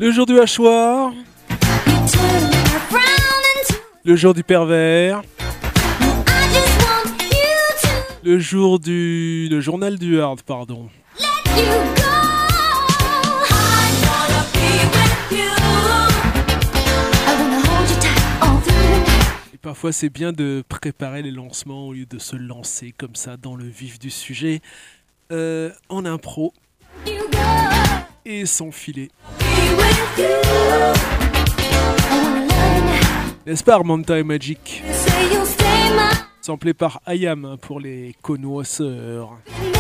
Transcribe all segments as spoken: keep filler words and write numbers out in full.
Le jour du hachoir. Le jour du pervers. Le jour du... Le journal du hard, pardon. Et parfois c'est bien de préparer les lancements au lieu de se lancer comme ça dans le vif du sujet, euh, en impro et sans filet. N'est-ce pas Armanta et Magic? Samplé par Ayam pour les connoisseurs.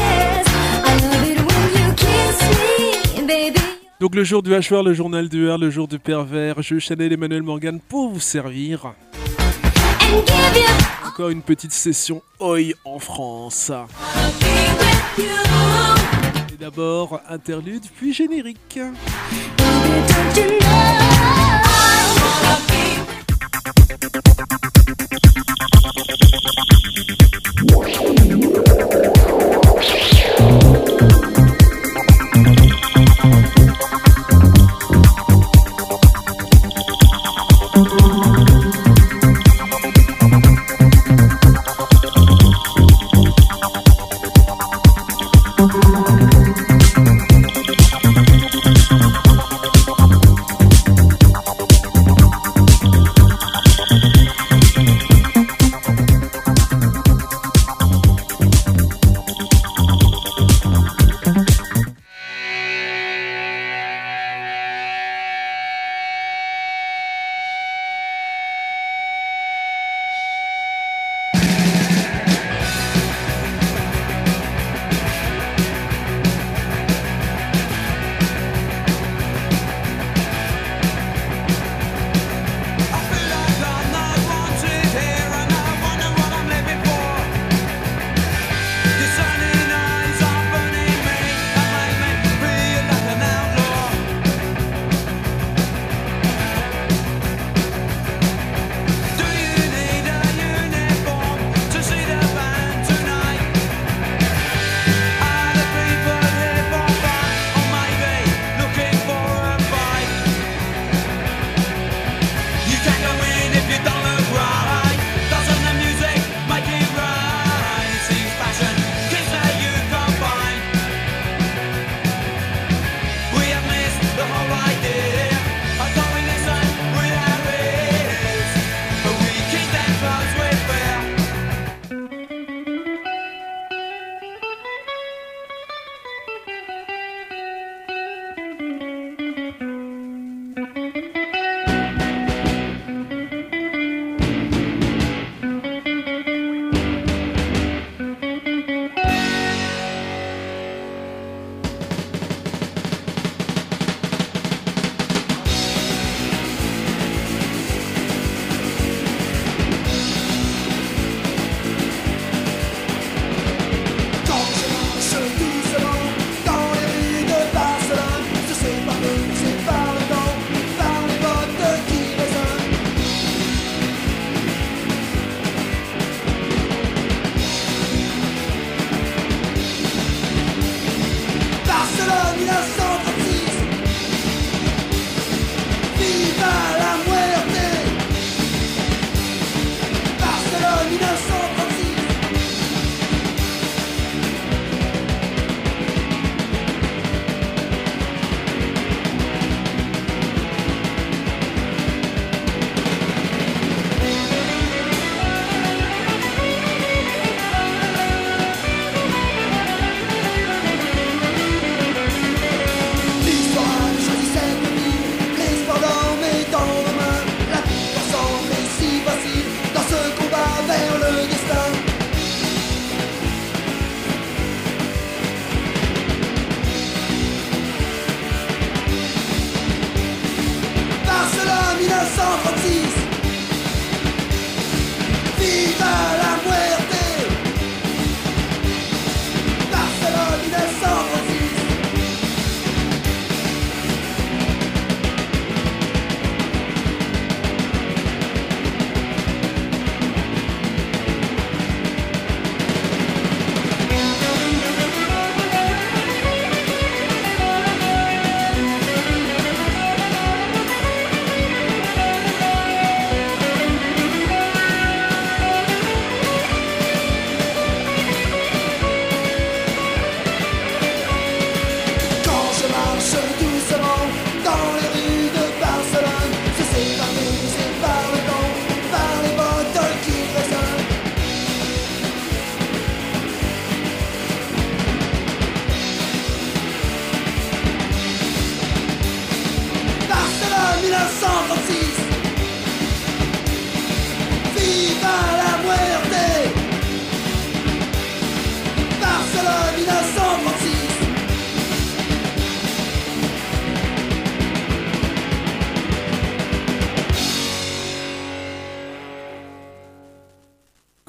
Donc le jour du hachoir, le journal du hard, le jour du pervers, je Chanel Emmanuel Morgan pour vous servir. Encore une petite session Oi en France. Et d'abord interlude puis générique.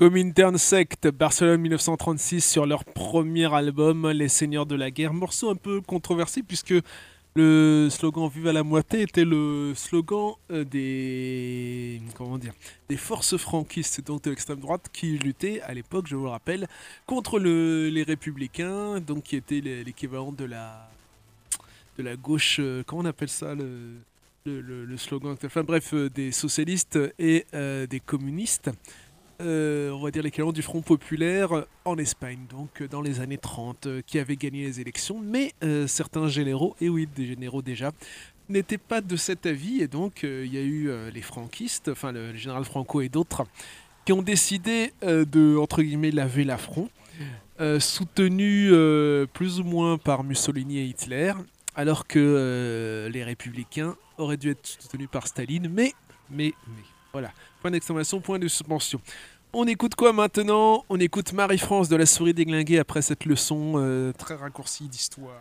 Comintern Sect, Barcelone mille neuf cent trente-six, sur leur premier album, Les Seigneurs de la Guerre. Morceau un peu controversé puisque le slogan Vive à la moitié était le slogan euh, des, comment dire, des forces franquistes, donc de l'extrême droite, qui luttaient à l'époque, je vous le rappelle, contre le, les républicains, donc qui étaient l'équivalent de la, de la gauche, euh, comment on appelle ça, le, le, le, le slogan, enfin bref, euh, des socialistes et euh, des communistes. Euh, on va dire l'équivalent du Front Populaire en Espagne, donc dans les années trente, euh, qui avait gagné les élections, mais euh, certains généraux, et oui, des généraux déjà, n'étaient pas de cet avis, et donc il euh, y a eu euh, les franquistes, enfin le, le général Franco et d'autres, qui ont décidé euh, de, entre guillemets, laver l'affront, euh, soutenus euh, plus ou moins par Mussolini et Hitler, alors que euh, les républicains auraient dû être soutenus par Staline, mais, mais, mais, voilà. Point d'exclamation, point de suspension. On écoute quoi maintenant? On écoute Marie-France de La Souris Déglinguée après cette leçon euh, très raccourcie d'histoire.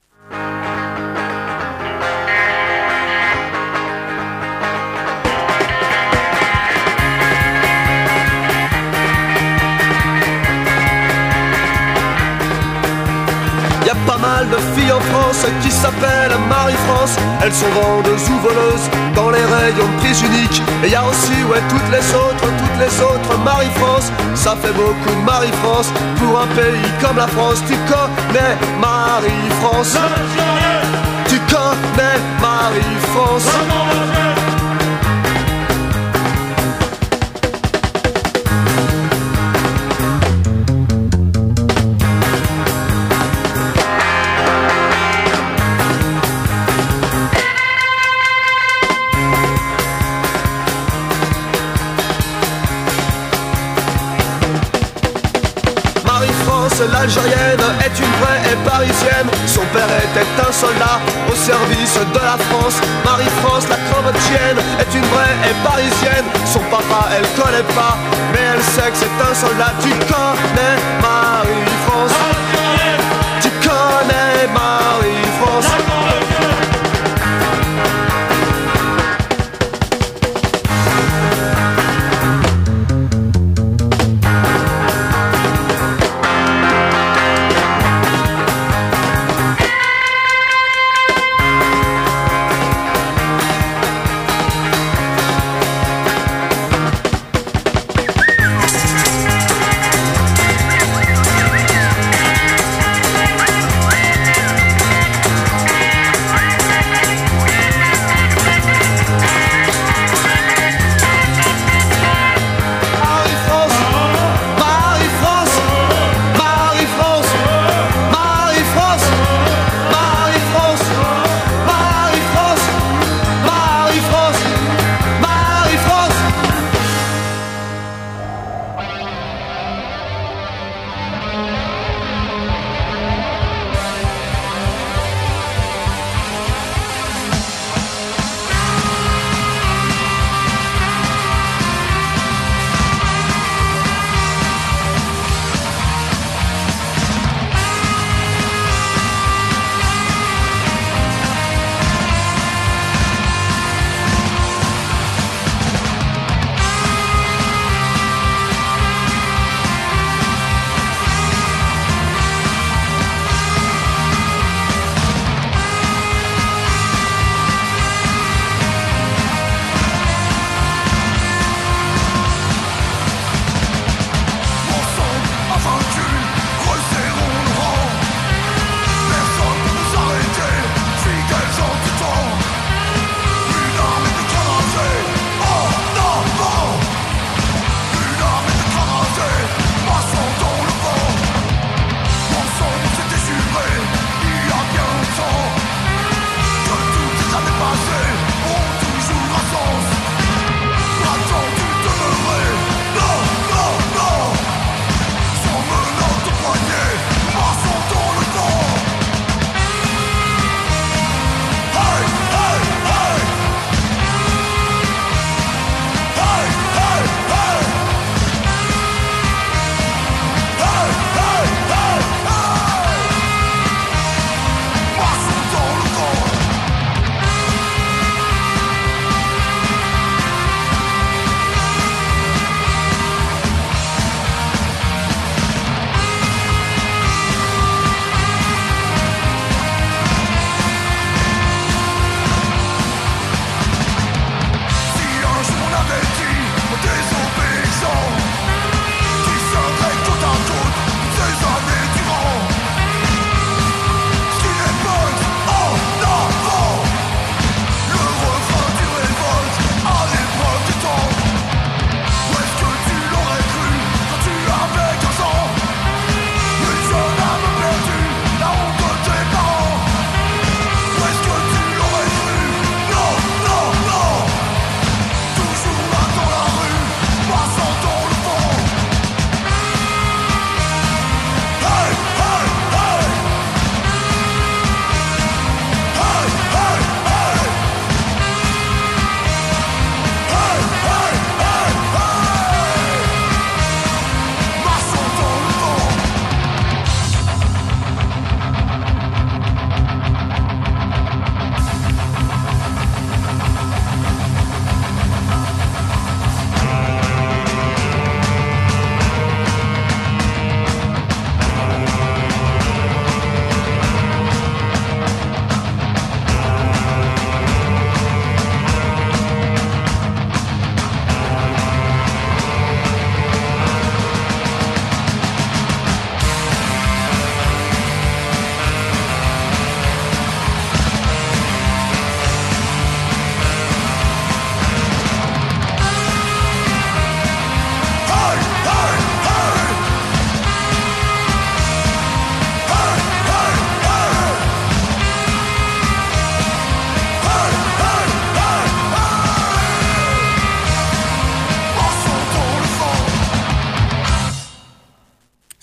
Y'a pas mal de filles en France qui s'appellent Marie-France. Elles sont vendeuses ou voleuses dans les rayons de prix uniques. Et y'a aussi, ouais, toutes les autres, toutes les autres Marie-France. Ça fait beaucoup de Marie-France pour un pays comme la France. Tu connais Marie-France? Tu connais Marie-France? L'Algérienne est une vraie et parisienne. Son père était un soldat au service de la France. Marie-France, la cambodgienne, est une vraie et parisienne. Son papa, elle connaît pas, mais elle sait que c'est un soldat. Tu connais Marie-France? Tu connais Marie-France?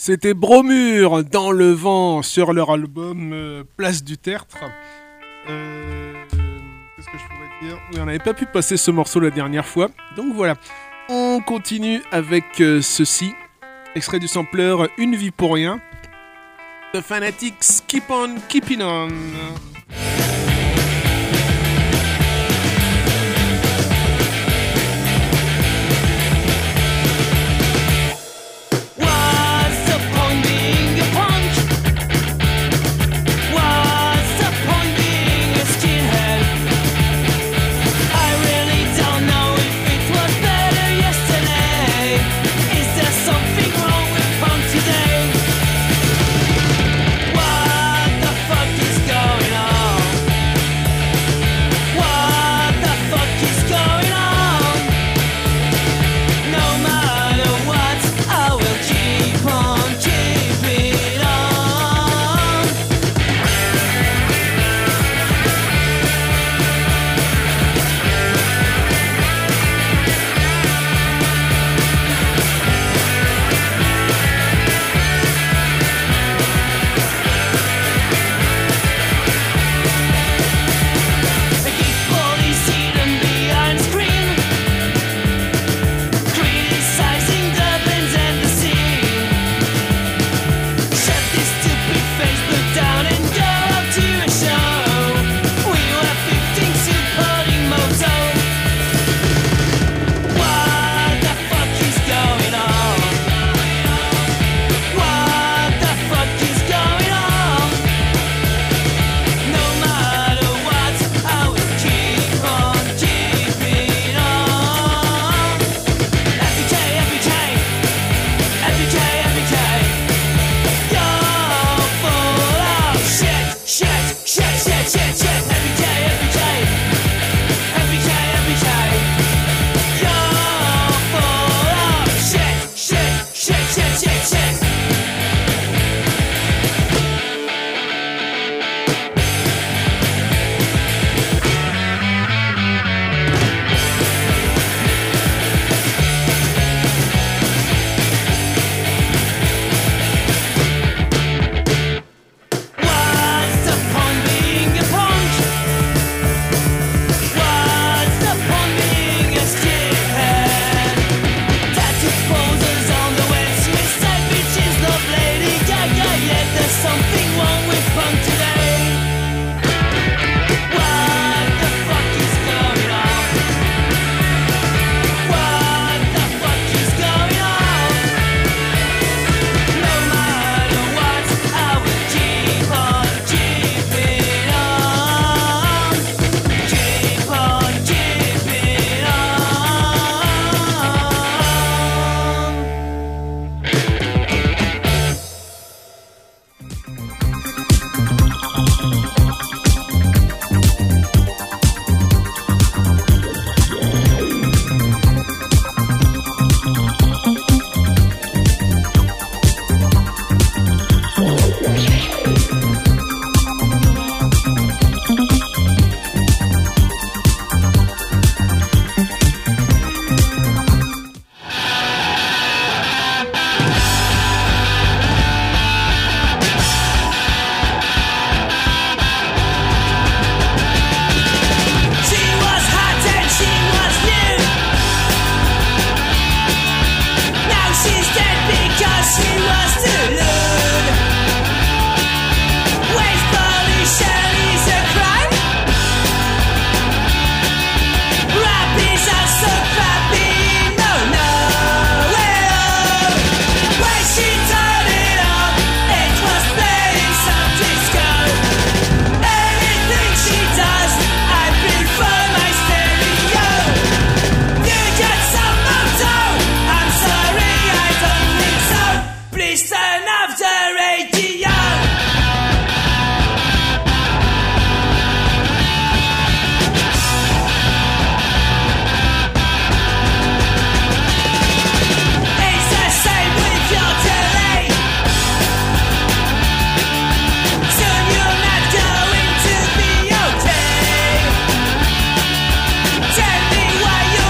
C'était Bromure dans le vent sur leur album euh, Place du Tertre. Euh, Qu'est-ce que je pourrais dire? Oui, on n'avait pas pu passer ce morceau la dernière fois. Donc voilà. On continue avec euh, ceci. Extrait du sampler Une vie pour rien. The Fanatics Keep on Keeping on.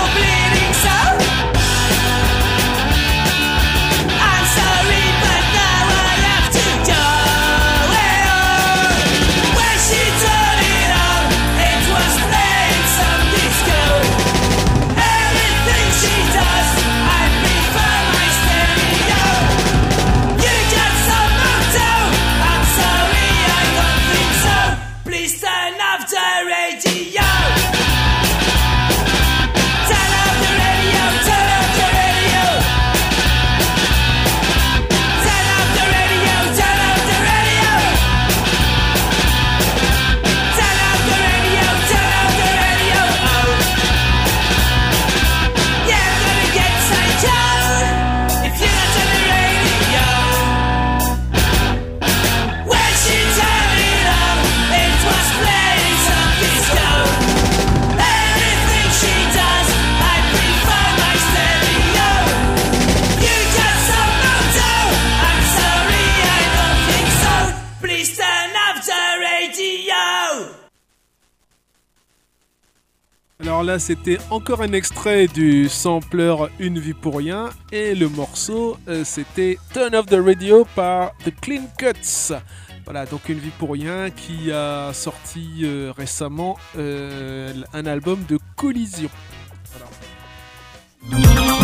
I'm sorry, but that Alors là, c'était encore un extrait du sampler Une vie pour rien et le morceau, euh, c'était Turn Off the Radio par The Clean Cuts. Voilà, donc Une vie pour rien qui a sorti euh, récemment euh, un album de Collision. Voilà.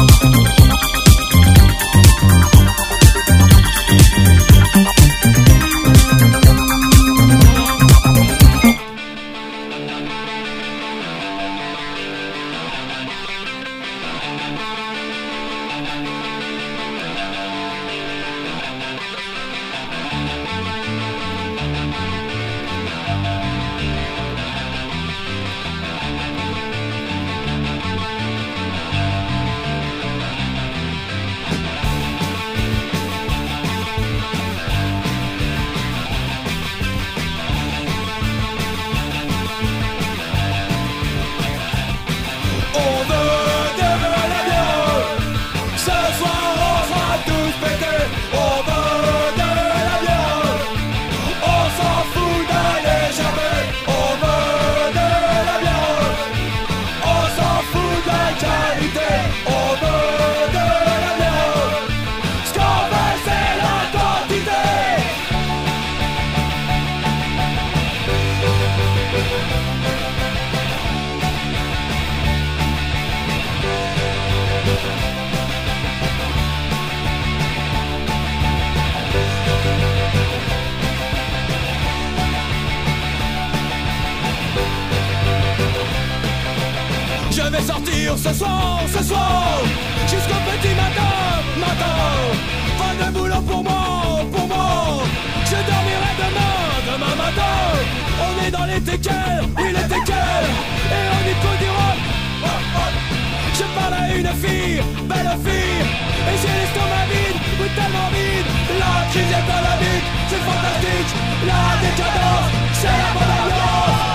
Ce soir, ce soir, jusqu'au petit matin, matin. Pas de boulot pour moi, pour moi. Je dormirai demain, demain matin. On est dans les teckels, oui les teckels. Et on y coule du rock. Je parle à une fille, belle fille. Et j'ai l'estomac vide, ou tellement vide. La crise économique, c'est fantastique. La décadence, c'est la bonne ambiance.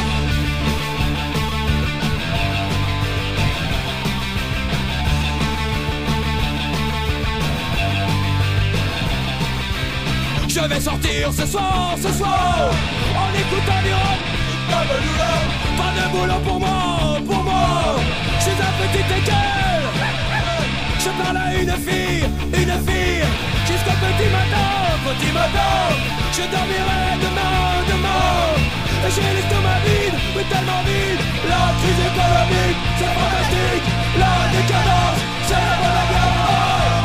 Je vais sortir ce soir, ce soir, en écoutant du rock. Pas de boulot pour moi, pour moi. Je suis un petit équel. Je parle à une fille, une fille. Jusqu'au petit matin, petit matin. Je dormirai demain, demain. Et j'ai l'estomac vide, mais tellement vide. La crise économique, c'est fantastique. La décadence, c'est la bonne ambiance.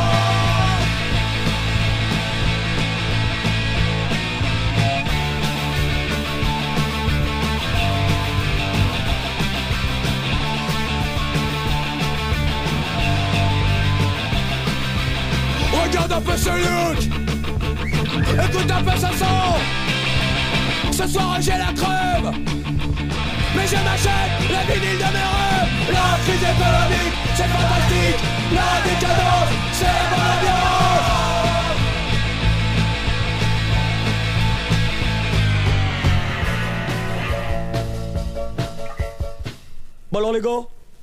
Regarde un peu ce look, écoute un peu ce son. Ce soir j'ai la crève, mais je m'achète la vinyle de mes rêves. La crise économique, c'est fantastique. La décadence, c'est la bonne ambiance. Bon alors les gars,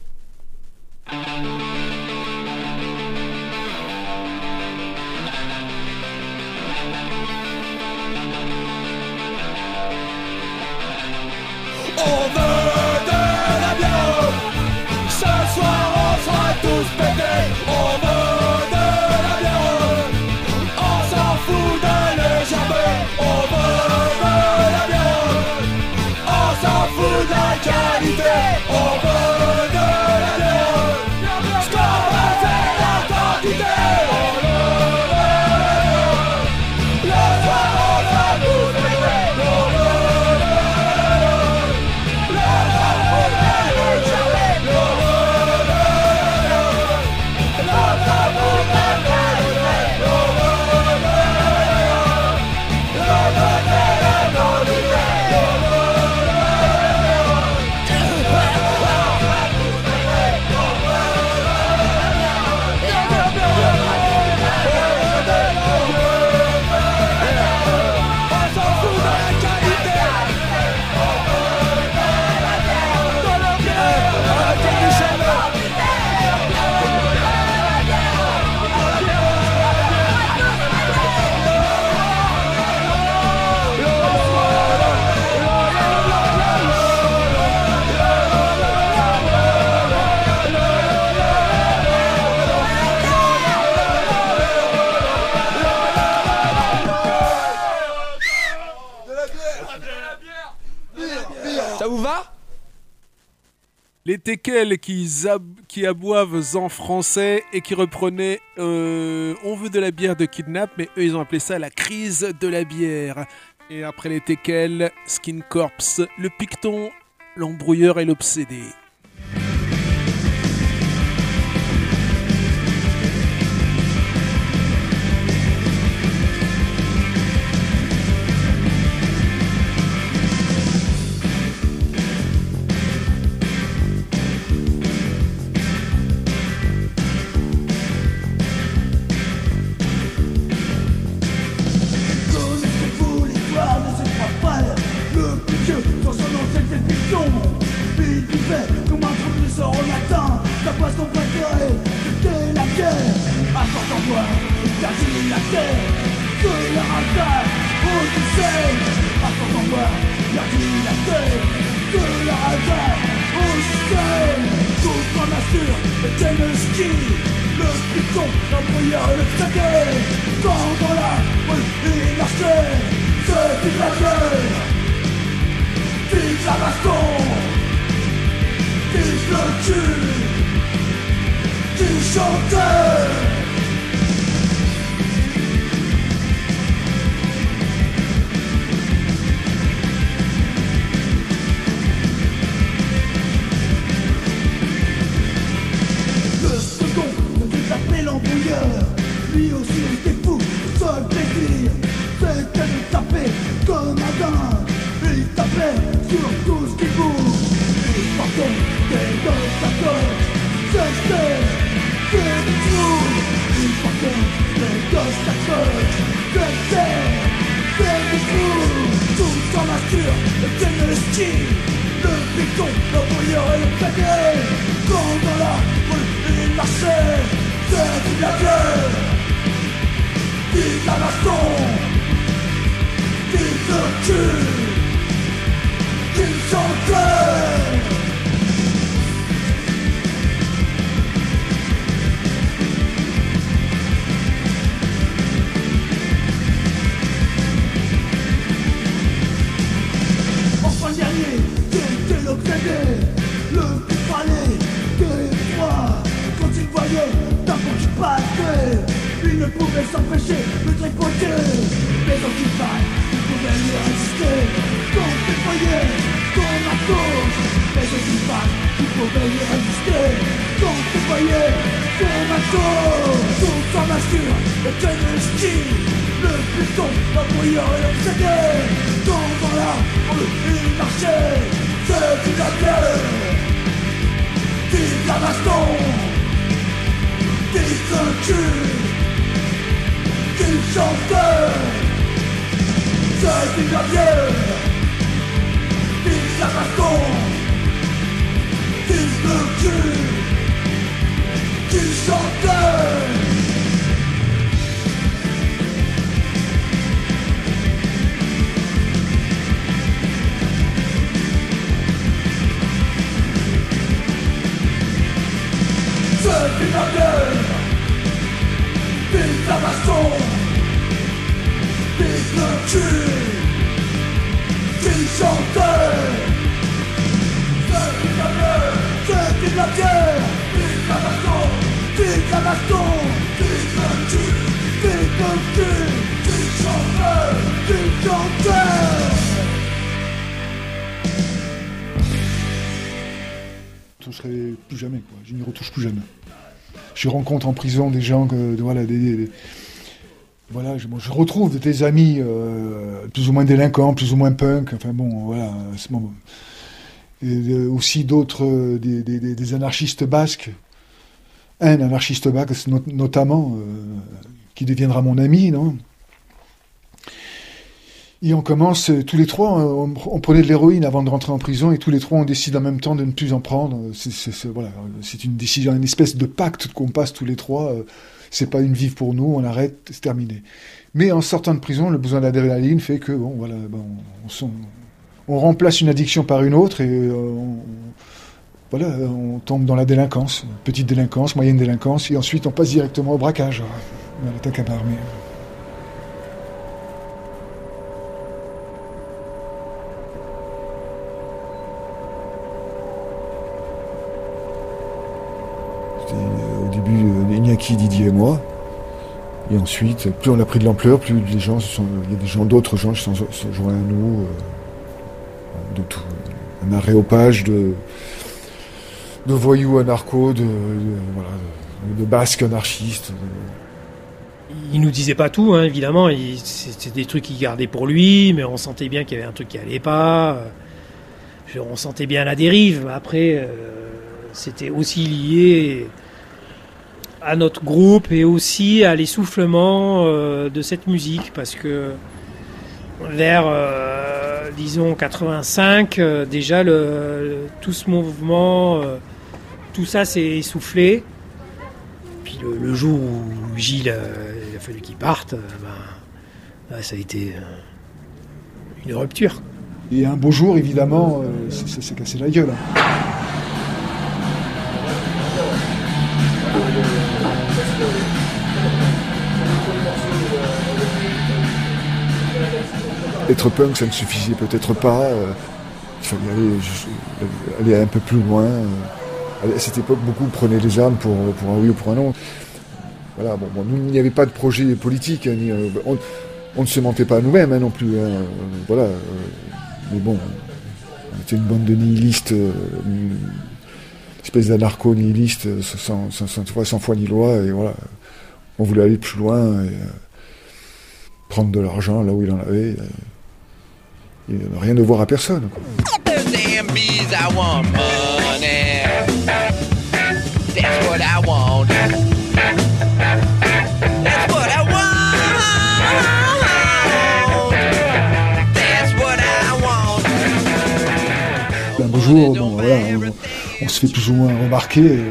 on veut de la bière. Ce soir on sera tous pétés. On veut de la bière. On s'en fout de les gerber. On veut de la bière. On s'en fout de la qualité. On veut de Les teckels qui, ab- qui aboivent en français et qui reprenaient euh, On veut de la bière de Kidnap, mais eux ils ont appelé ça la crise de la bière. Et après les teckels, Skin Corpse, le Picton, l'embrouilleur et l'obsédé. Plus jamais, quoi. Je n'y retouche plus jamais. Je rencontre en prison des gens que, de, voilà, des, des, des, voilà, je, moi, je retrouve des amis euh, plus ou moins délinquants, plus ou moins punk, enfin bon, voilà, c'est bon. Et, euh, aussi d'autres, euh, des, des, des anarchistes basques, un anarchiste basque not, notamment, euh, qui deviendra mon ami, non ? Et on commence, tous les trois, on, on prenait de l'héroïne avant de rentrer en prison, et tous les trois, on décide en même temps de ne plus en prendre. C'est, c'est, c'est, voilà, c'est une décision, une espèce de pacte qu'on passe tous les trois. C'est pas une vive pour nous, on arrête, c'est terminé. Mais en sortant de prison, le besoin d'adrénaline fait que, bon, voilà, bon, on, on, on remplace une addiction par une autre, et on, voilà, on tombe dans la délinquance, petite délinquance, moyenne délinquance, et ensuite on passe directement au braquage, à l'attaque à l'armée. Iñaki, Didier et moi. Et ensuite, plus on a pris de l'ampleur, plus les gens se sont, il y a des gens, d'autres gens qui sont, sont joints à nous, euh, de tout, un aréopage de, de voyous anarchos, de, de, voilà, de, de basques anarchistes. De... Il nous disait pas tout, hein, évidemment. Il, c'était des trucs qu'il gardait pour lui, mais on sentait bien qu'il y avait un truc qui allait pas. On sentait bien la dérive. Après, euh, c'était aussi lié à notre groupe et aussi à l'essoufflement euh, de cette musique, parce que vers, euh, disons, quatre-vingt-cinq, euh, déjà, le, le, tout ce mouvement, euh, tout ça s'est essoufflé. Puis le, le jour où Gilles, euh, il a fallu qu'il parte, euh, ben, là, ça a été euh, une rupture. Et un beau jour, évidemment, euh, ça s'est cassé la gueule. Hein. Être punk, ça ne suffisait peut-être pas. Euh, il fallait aller, je, aller un peu plus loin. Euh, à cette époque, beaucoup prenaient les armes pour, pour un oui ou pour un non. Voilà, bon, bon, nous, il n'y avait pas de projet politique. Hein, ni, euh, on, on ne se mentait pas à nous-mêmes hein, non plus. Hein, euh, voilà, euh, mais bon, on était une bande de nihilistes, euh, une espèce d'anarcho-nihilistes sans, sans, sans, sans foi ni loi. Et voilà, on voulait aller plus loin et euh, prendre de l'argent là où il en avait. Et, et ne rien devoir à personne. Quoi. Un beau jour, bon, voilà, on, on se fait plus ou moins remarquer euh,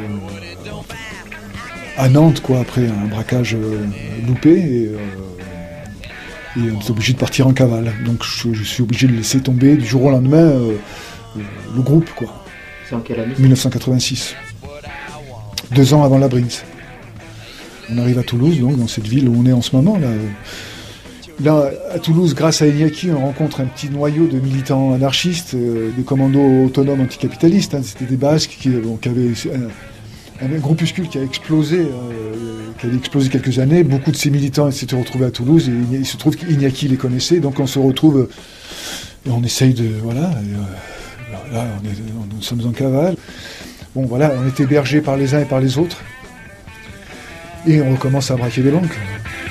à Nantes, quoi, après un braquage euh, loupé. Et, euh, Et on est obligé de partir en cavale. Donc je, je suis obligé de laisser tomber du jour au lendemain euh, le groupe, quoi. C'est en quelle année ? dix-neuf cent quatre-vingt-six. Deux ans avant la Brinks. On arrive à Toulouse, donc dans cette ville où on est en ce moment. Là, là à Toulouse, grâce à Iñaki, on rencontre un petit noyau de militants anarchistes, euh, des commandos autonomes anticapitalistes. Hein. C'était des Basques qui, bon, qui avaient... Un, un groupuscule qui a explosé, euh, qui avait explosé quelques années. Beaucoup de ces militants s'étaient retrouvés à Toulouse et il se trouve qu'Iñaki les connaissait. Donc on se retrouve et on essaye de... Voilà, et, euh, là on est, on, nous sommes en cavale. Bon voilà, on est hébergés par les uns et par les autres. Et on recommence à braquer des banques.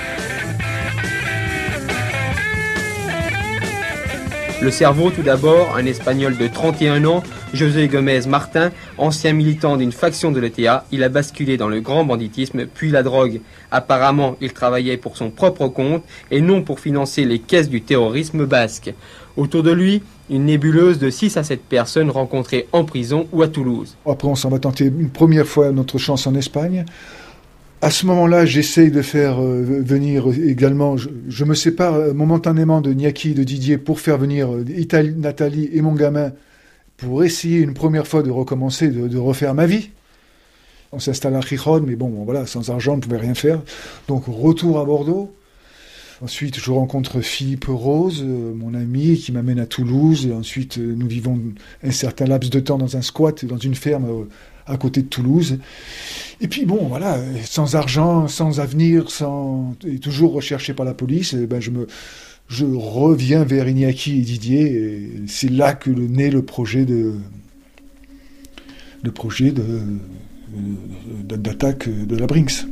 Le cerveau, tout d'abord, un Espagnol de trente et un ans, José Gomez Martin, ancien militant d'une faction de l'E T A, il a basculé dans le grand banditisme, puis la drogue. Apparemment, il travaillait pour son propre compte et non pour financer les caisses du terrorisme basque. Autour de lui, une nébuleuse de six à sept personnes rencontrées en prison ou à Toulouse. Après, on s'en va tenter une première fois notre chance en Espagne. À ce moment-là, j'essaye de faire euh, venir également, je, je me sépare euh, momentanément de Iñaki et de Didier pour faire venir euh, Itali, Nathalie et mon gamin pour essayer une première fois de recommencer, de, de refaire ma vie. On s'installe à Gijón, mais bon, bon, voilà, sans argent, on ne pouvait rien faire. Donc, retour à Bordeaux. Ensuite, je rencontre Philippe Rose, euh, mon ami, qui m'amène à Toulouse. Et ensuite, euh, nous vivons un certain laps de temps dans un squat, dans une ferme euh, à côté de Toulouse. Et puis bon, voilà, sans argent, sans avenir, sans... et toujours recherché par la police, et ben je me, je reviens vers Iñaki et Didier, et c'est là que le, naît le projet de, le projet de, de, d'attaque de la Brinks.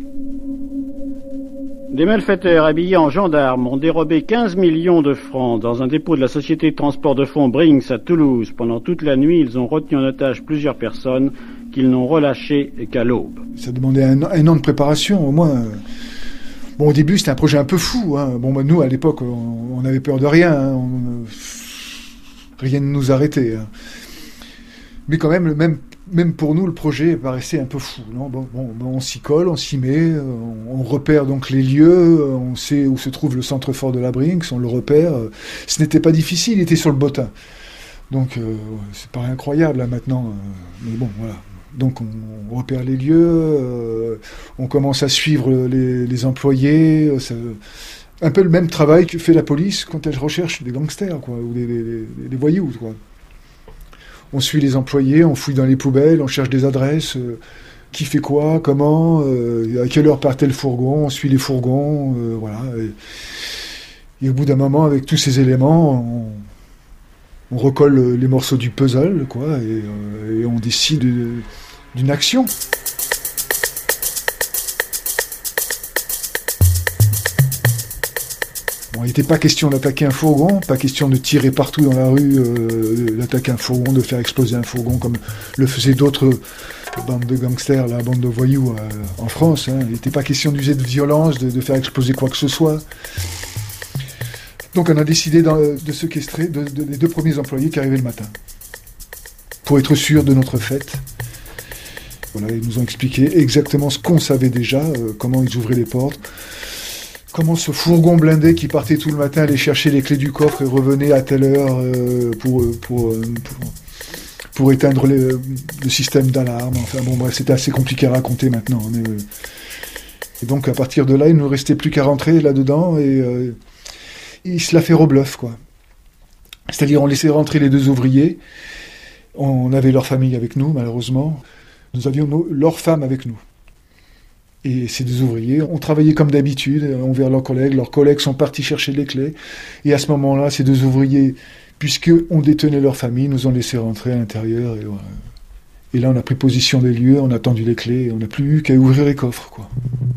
Des malfaiteurs habillés en gendarmes ont dérobé quinze millions de francs dans un dépôt de la société de transport de fonds Brinks à Toulouse. Pendant toute la nuit, ils ont retenu en otage plusieurs personnes qu'ils n'ont relâchées qu'à l'aube. Ça demandait un, un an de préparation, au moins. Bon, au début, c'était un projet un peu fou. Hein. Bon, bah, nous, à l'époque, on, on avait peur de rien. Hein. On, rien ne nous arrêtait. Hein. Mais quand même, le même... Même pour nous, le projet paraissait un peu fou. Non bon, bon, on s'y colle, on s'y met, on, on repère donc les lieux, on sait où se trouve le centre fort de la Brinks, on le repère. Ce n'était pas difficile, il était sur le bottin. Donc, euh, c'est pas incroyable là maintenant. Mais bon, voilà. Donc, on, on repère les lieux, euh, on commence à suivre les, les employés. Ça, un peu le même travail que fait la police quand elle recherche des gangsters, quoi, ou des, des, des, des voyous, quoi. On suit les employés, on fouille dans les poubelles, on cherche des adresses, euh, qui fait quoi, comment, euh, à quelle heure partait le fourgon, on suit les fourgons, euh, voilà. Et, et au bout d'un moment, avec tous ces éléments, on, on recolle les morceaux du puzzle, quoi, et, euh, et on décide d'une action. Bon, il n'était pas question d'attaquer un fourgon, pas question de tirer partout dans la rue, euh, d'attaquer un fourgon, de faire exploser un fourgon comme le faisaient d'autres bandes de gangsters, la bande de voyous euh, en France. Hein. Il n'était pas question d'user de violence, de, de faire exploser quoi que ce soit. Donc on a décidé de, de séquestrer de, de, les deux premiers employés qui arrivaient le matin, pour être sûr de notre fête. Voilà, ils nous ont expliqué exactement ce qu'on savait déjà, euh, comment ils ouvraient les portes, comment ce fourgon blindé qui partait tout le matin allait chercher les clés du coffre et revenait à telle heure euh, pour, pour, pour, pour éteindre les, le système d'alarme. Enfin bon, bref, c'était assez compliqué à raconter maintenant. Mais, euh, et donc à partir de là, il ne nous restait plus qu'à rentrer là-dedans et euh, il se la fait au bluff, quoi. C'est-à-dire on laissait rentrer les deux ouvriers, on avait leur famille avec nous, malheureusement. Nous avions nos, leurs femmes avec nous. Et ces deux ouvriers ont travaillé comme d'habitude, envers leurs collègues. Leurs collègues sont partis chercher les clés. Et à ce moment-là, ces deux ouvriers, puisqu'on détenait leur famille, nous ont laissé rentrer à l'intérieur. Et, voilà. Et là, on a pris position des lieux, on a tendu les clés, et on n'a plus eu qu'à ouvrir les coffres, quoi.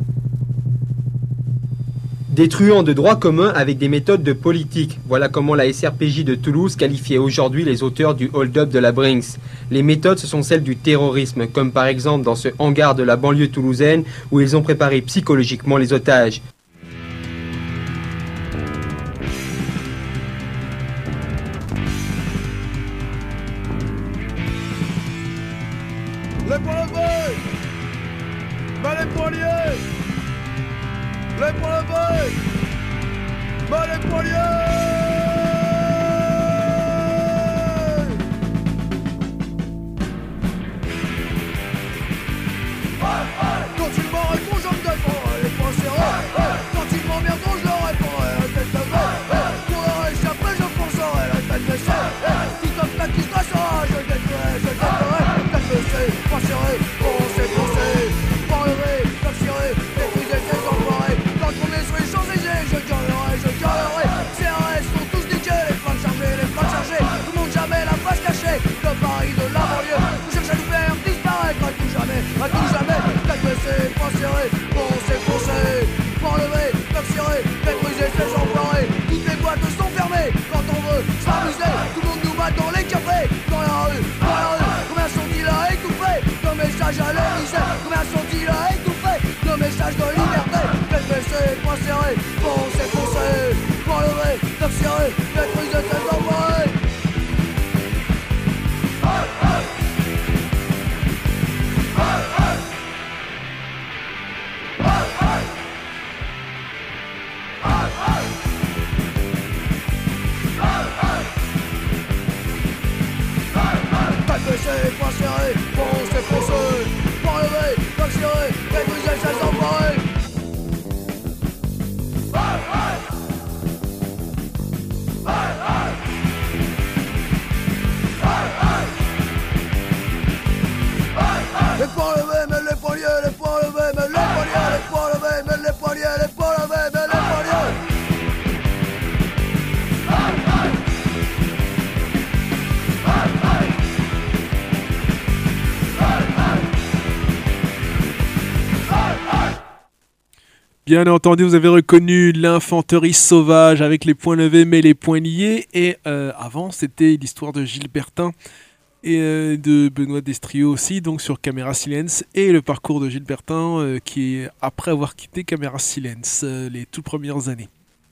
Des truands de droit commun avec des méthodes de politique. Voilà comment la S R P J de Toulouse qualifiait aujourd'hui les auteurs du hold-up de la Brinks. Les méthodes, ce sont celles du terrorisme, comme par exemple dans ce hangar de la banlieue toulousaine où ils ont préparé psychologiquement les otages. Les poings levés, bas les poignets, les poings levés, bas les poignets. Quand ils m'en répondent, je me défends, les poings serrés. Quand ils m'emmerdent, je leur répondrai la tête levée. Courir et après je foncerai la tête baissée. Tout obstacle qui se dressera, je gagnerai, je gagnerai. Tête baissée, poings serrés, foncez, foncez. Poings levés, tête serrée, détruisez ces enfoirés. Quand on est sur les Champs-Élysées, je gagnerai, je gagnerai. C R S sont tous niqués, les flingues chargées, les flingues chargées. Tout le monde jamais la face cachée, de Paris, de la banlieue. On cherche à nous faire disparaître, à tout jamais, à tout jamais. Tête baissée, poings serrés, foncez, foncez. Poings levés, tête serrée, détruisez ces enfoirés. Toutes les boîtes sont fermées, quand on veut s'amuser. Tout le monde nous bat dans les cafés, dans la rue, dans la rue. Combien sont-ils à étouffer nos messages à l'Élysée? Combien sont-ils à étouffer nos messages de liberté? Tête baissée, poings serrés, foncez, foncez. Poings levés, tête serrée, détruisez ces enfoirés. Tête baissée, poings serrés, foncez, foncez. Poings levés, tête serrée, détruisez ces enfoirés. Les poings levés, mais les poignets, les poings levés, mais les poignets, les poings levés, mais les poignets, les poings levés, mais les poignets. Bien entendu, vous avez reconnu l'infanterie sauvage avec les poings levés mais les poings liés. Et euh, avant, c'était l'histoire de Gilbertin et euh, de Benoît Destriaux aussi, donc sur Caméra Silence. Et le parcours de Gilbertin euh, qui est après avoir quitté Caméra Silence euh, les toutes premières années.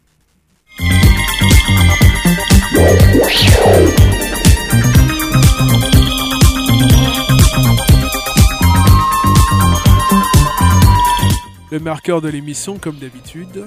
Le marqueur de l'émission, comme d'habitude.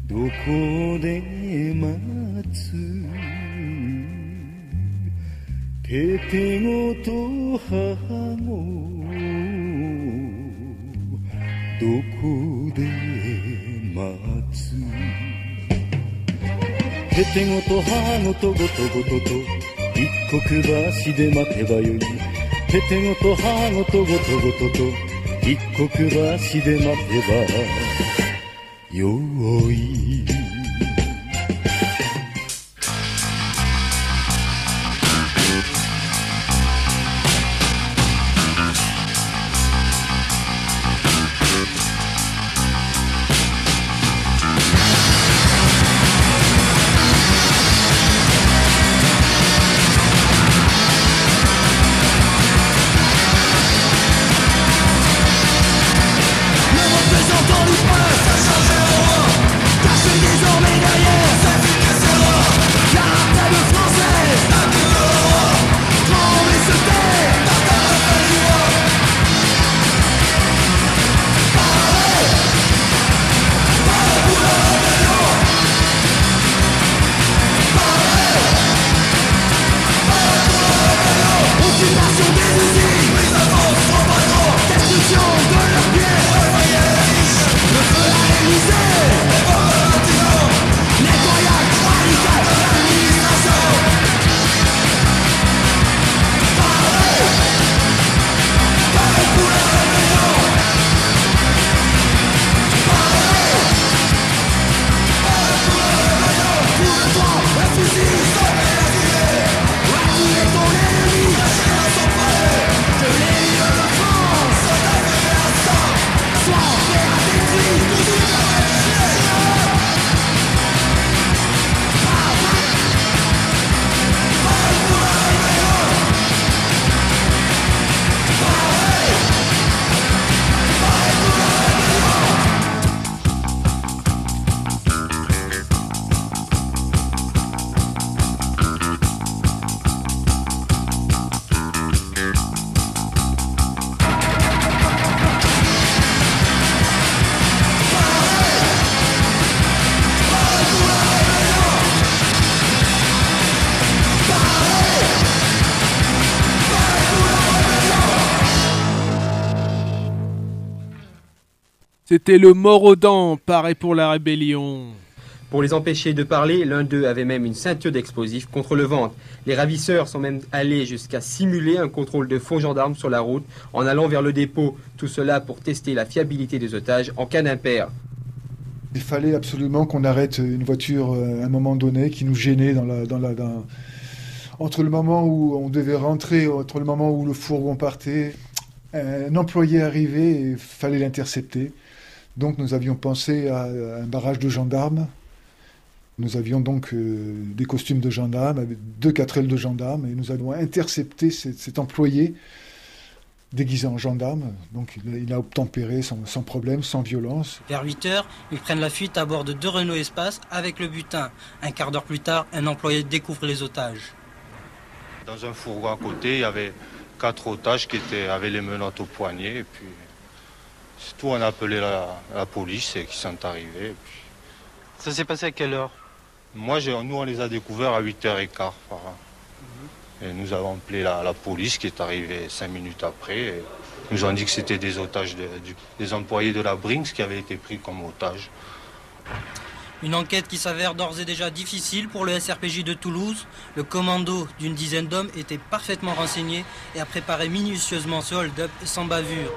どこで待つててごと母ごどこで待つててごと母ごとごとごとと一刻橋で待てばよいててごと母ごとごとごとと一刻橋で待てばよい C'était le mort aux dents, paré pour la rébellion. Pour les empêcher de parler, l'un d'eux avait même une ceinture d'explosifs contre le ventre. Les ravisseurs sont même allés jusqu'à simuler un contrôle de faux gendarmes sur la route en allant vers le dépôt. Tout cela pour tester la fiabilité des otages en cas d'impair. Il fallait absolument qu'on arrête une voiture à un moment donné qui nous gênait dans la, dans la, dans... entre le moment où on devait rentrer, entre le moment où le fourgon partait. Un employé arrivait et il fallait l'intercepter. Donc nous avions pensé à un barrage de gendarmes. Nous avions donc euh, des costumes de gendarmes, avec deux quatre ailes de gendarmes, et nous allons intercepter cet, cet employé déguisé en gendarme. Donc il a, il a obtempéré sans, sans problème, sans violence. Vers huit heures, ils prennent la fuite à bord de deux Renault Espace avec le butin. Un quart d'heure plus tard, un employé découvre les otages. Dans un fourgon à côté, il y avait quatre otages qui étaient, avaient les menottes au poignet. Et puis, c'est tout, on a appelé la, la police et qui sont arrivés. Puis... Ça s'est passé à quelle heure? Moi, j'ai, nous, on les a découverts à huit heures quinze. Mmh. Et nous avons appelé la, la police qui est arrivée cinq minutes après. Et nous ont dit que c'était des otages, de, du, des employés de la Brinks qui avaient été pris comme otages. Une enquête qui s'avère d'ores et déjà difficile pour le S R P J de Toulouse. Le commando d'une dizaine d'hommes était parfaitement renseigné et a préparé minutieusement ce hold-up sans bavure.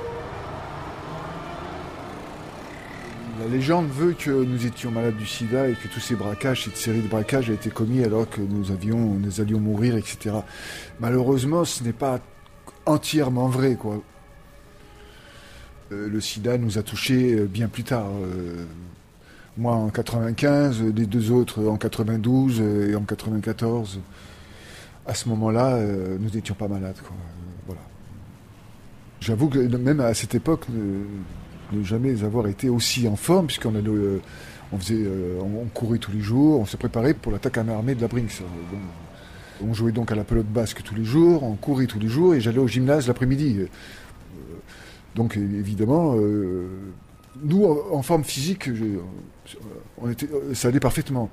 La légende veut que nous étions malades du sida et que tous ces braquages, cette série de braquages a été commis alors que nous, avions, nous allions mourir, et cetera. Malheureusement, ce n'est pas entièrement vrai, quoi. Euh, le sida nous a touchés bien plus tard. Euh, moi en quatre-vingt-quinze, les deux autres en quatre-vingt-douze et en quatre-vingt-quatorze. À ce moment-là, euh, nous n'étions pas malades, quoi. Euh, voilà. J'avoue que même à cette époque... Euh, ne jamais avoir été aussi en forme, puisqu'on allait, euh, on faisait, euh, on, on courait tous les jours, on se préparait pour l'attaque à main armée de la Brinks. Donc, on jouait donc à la pelote basque tous les jours, on courait tous les jours, et j'allais au gymnase l'après-midi. Euh, donc évidemment, euh, Nous, en forme physique, je, on était, ça allait parfaitement.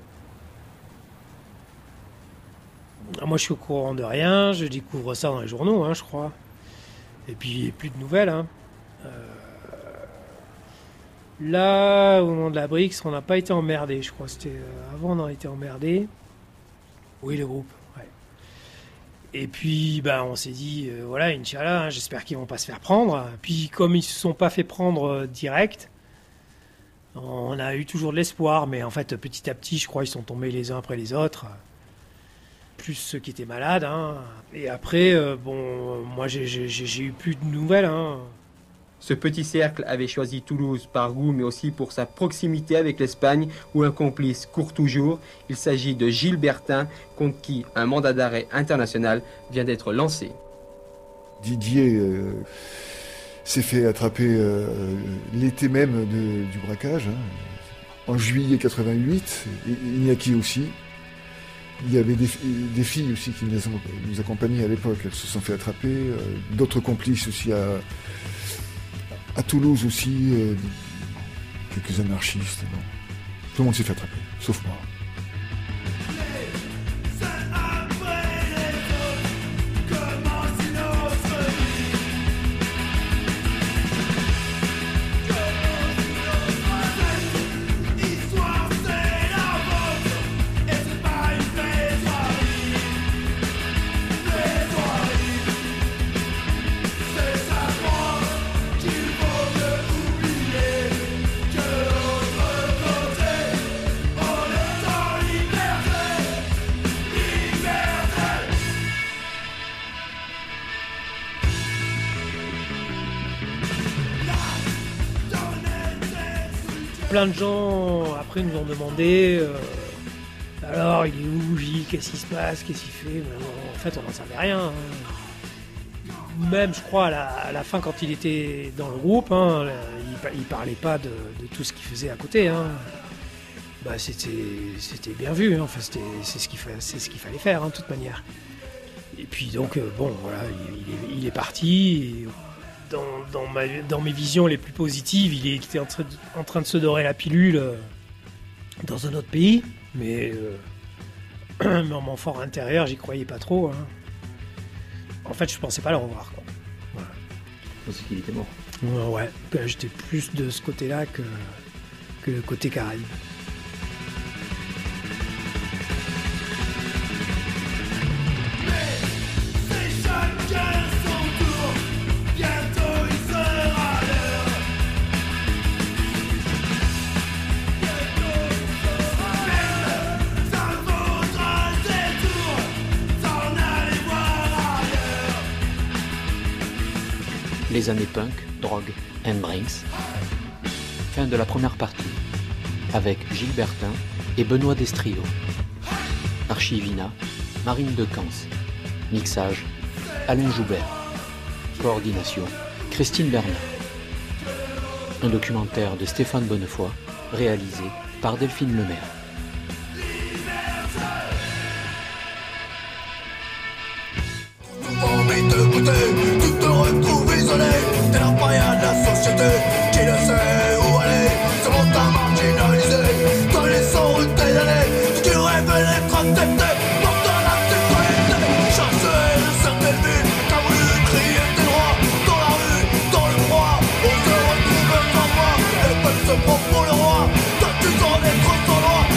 Moi, je suis au courant de rien. Je découvre ça dans les journaux, hein, je crois. Et puis, plus de nouvelles. Hein. Euh... Là, au moment de la Brix, on n'a pas été emmerdé. Je crois que c'était euh, avant, on a été emmerdé. Oui, le groupe. Ouais. Et puis, bah, on s'est dit, euh, voilà, Inch'Allah, hein, j'espère qu'ils vont pas se faire prendre. Puis, comme ils se sont pas fait prendre euh, direct, on a eu toujours de l'espoir. Mais en fait, petit à petit, je crois, ils sont tombés les uns après les autres. Plus ceux qui étaient malades. Hein. Et après, euh, bon, moi, j'ai, j'ai, j'ai eu plus de nouvelles. Hein. Ce petit cercle avait choisi Toulouse par goût, mais aussi pour sa proximité avec l'Espagne, où un complice court toujours. Il s'agit de Gilles Bertin, contre qui un mandat d'arrêt international vient d'être lancé. Didier euh, s'est fait attraper euh, l'été même de, du braquage, hein, en juillet quatre-vingt-huit, Iñaki aussi. Il y avait des, des filles aussi qui nous, nous accompagnaient à l'époque, elles se sont fait attraper, euh, d'autres complices aussi à... À Toulouse aussi, euh, quelques anarchistes. Bon. Tout le monde s'est fait attraper, sauf moi. Plein de gens après nous ont demandé euh, alors il est où Gilles, qu'est-ce qui se passe, qu'est-ce qu'il fait. Mais bon, en fait on n'en savait rien. Hein. Même je crois à la, à la fin quand il était dans le groupe, hein, il, il parlait pas de, de tout ce qu'il faisait à côté. Hein. Bah, c'était, c'était bien vu, hein. Enfin, c'était, c'est, ce qu'il fa, c'est ce qu'il fallait faire hein, de toute manière. Et puis donc euh, bon voilà, il, il, est, il est parti. Et, Dans, dans, ma, dans mes visions les plus positives, il était en train de, en train de se dorer la pilule euh, dans un autre pays, mais, euh, mais en mon fort intérieur, j'y croyais pas trop. Hein. En fait, je pensais pas le revoir. Quoi. Voilà. Je pensais qu'il était mort. Ouais, ouais, j'étais plus de ce côté-là que, que le côté Caraïbe. Les années punk, drogue and Brinks. Fin de la première partie avec Gilles Bertin et Benoît Destrio. Archivina, Marine Decamps. Mixage, Alain Joubert. Coordination, Christine Bernard. Un documentaire de Stéphane Bonnefoy, réalisé par Delphine Lemaire. Tu te retrouves isolé, t'es la paria de la société, qui ne sait où aller, ce monde t'a marginalisé, dans les cent rues tes années, tu rêves d'être accepté, pour ton citoyenneté, chassé de certaines villes, t'as voulu crier tes droits, dans la rue, dans le froid, on se retrouve sans voix, le peuple se prend pour le roi, toi tu sens d'être sans loi.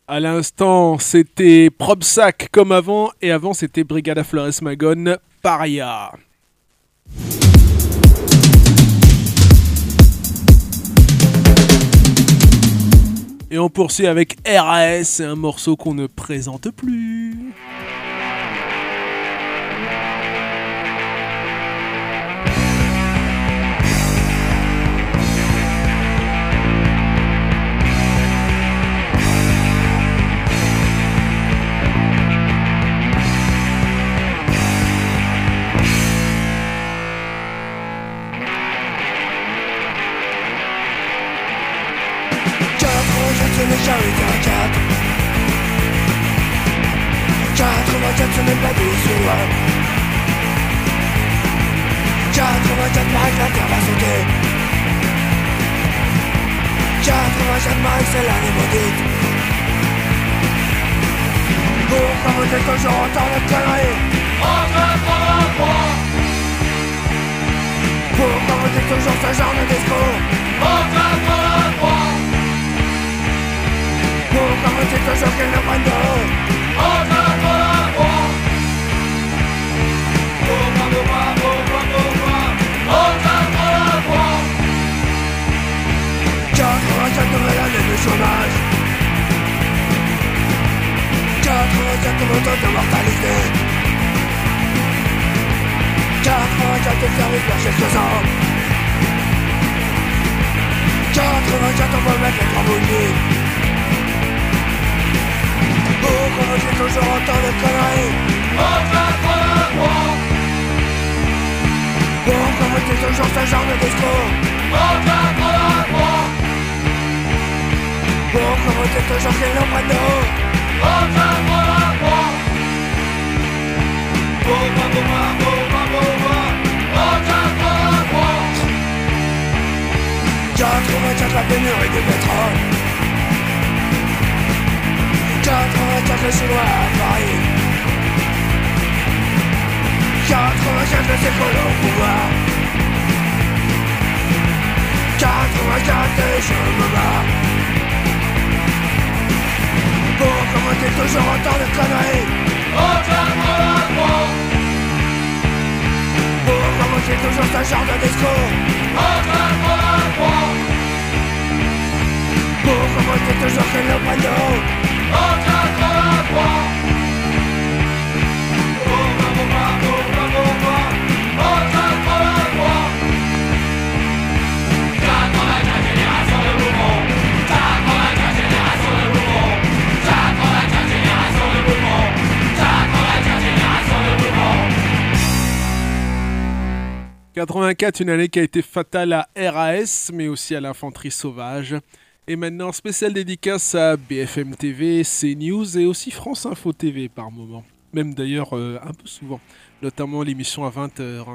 À l'instant, c'était Probsac comme avant, et avant, c'était Brigada Flores Magone, Paria. Et on poursuit avec R A S, un morceau qu'on ne présente plus. quatre-vingt-quatre, ce n'est pas des Suédois. quatre-vingt-quatre, Marie, la terre va sauter. quatre-vingt-quatre, Marie, c'est l'année maudite. Pourquoi vous êtes toujours autant de conneries? En quatre-vingt-trois. Pourquoi vous êtes toujours ce genre de discours? En quatre-vingt-trois. Pourquoi vous êtes toujours qu'ils ne prennent de haut? En quatre-vingt-trois. Pourquoi, pourquoi, pourquoi, pourquoi? En quatre-vingt-trois. quatre-vingt-quatre nouvelles années de chômage. quatre-vingt-quatre motos de mortalité. quatre-vingt-quatre de services pour quelques ans. quatre-vingt-quatre on peut mettre les trois bougies. Pourquoi vous êtes toujours autant de conneries? En quatre-vingt-trois. Pourquoi vous êtes toujours ce genre de discours? En quatre-vingt-trois. Pourquoi vous êtes toujours qu'ils nous prennent de haut? En quatre-vingt-trois. Pourquoi, pourquoi, pourquoi, pourquoi? En quatre-vingt-trois. quatre-vingt-quatre la pénurie du pétrole. quatre-vingt-quatre les Chinois à Paris. quatre-vingt-quatre les écolos au pouvoir. quatre-vingt-quatre et je me bats. Pourquoi vous dites toujours autant de conneries? En quatre-vingt-trois. Pourquoi vous dites toujours ce genre de discours? En quatre-vingt-trois. Pourquoi vous dites toujours qu'ils nous prennent de haut? En quatre-vingt-trois. Pourquoi, pourquoi, pourquoi, pourquoi? En quatre-vingt-trois. quatre-vingt-quatre générations de mouvements. quatre-vingt-quatre générations de mouvements. quatre-vingt-quatre générations de mouvements. quatre-vingt-quatre générations de mouvements. quatre-vingt-quatre, une année qui a été fatale à R A S, mais aussi à l'infanterie sauvage. Et maintenant, spéciale dédicace à B F M T V, CNews et aussi France Info T V par moment. Même d'ailleurs euh, un peu souvent, notamment l'émission à vingt heures.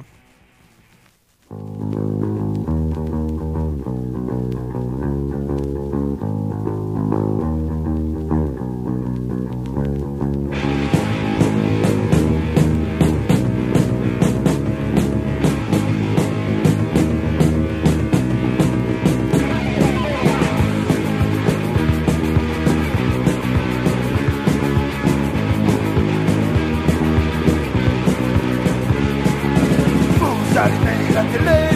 Allumez la télé,